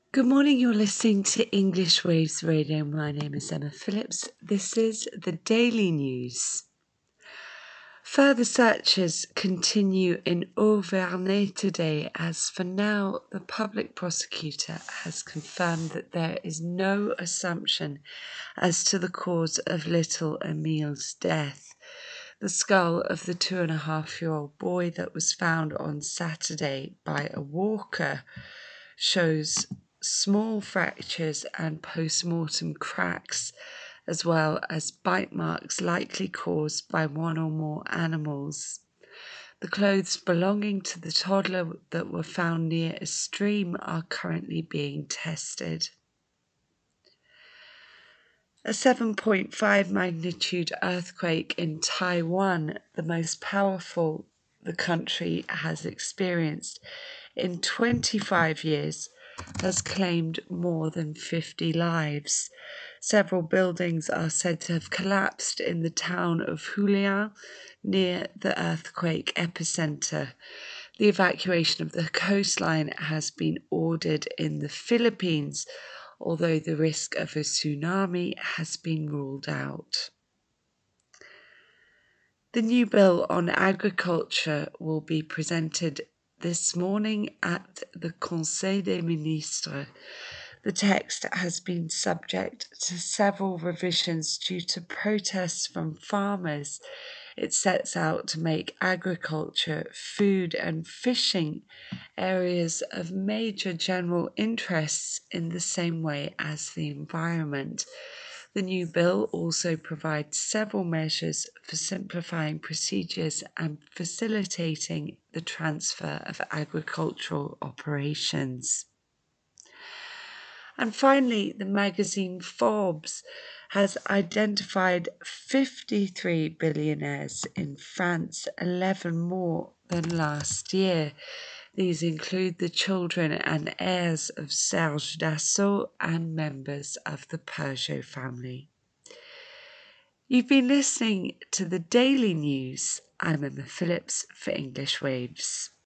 Good morning, you're listening to English Waves Radio. My name is Emma Phillips. This is the Daily News. Further searches continue in Auvergne today, as for now the public prosecutor has confirmed that there is no assumption as to the cause of little Emile's death. The skull of the 2.5-year-old boy that was found on Saturday by a walker shows small fractures and post-mortem cracks, as well as bite marks likely caused by one or more animals. The clothes belonging to the toddler that were found near a stream are currently being tested. A 7.5 magnitude earthquake in Taiwan, the most powerful the country has experienced in 25 years, has claimed more than 50 lives. Several buildings are said to have collapsed in the town of Hualien near the earthquake epicenter. The evacuation of the coastline has been ordered in the Philippines, although the risk of a tsunami has been ruled out. The new bill on agriculture will be presented this morning at the Conseil des Ministres. The text has been subject to several revisions due to protests from farmers. It sets out to make agriculture, food and fishing areas of major general interests in the same way as the environment. The new bill also provides several measures for simplifying procedures and facilitating the transfer of agricultural operations. And finally, the magazine Forbes has identified 53 billionaires in France, 11 more than last year. These include the children and heirs of Serge Dassault and members of the Peugeot family. You've been listening to the Daily News. I'm Emma Phillips for English Waves.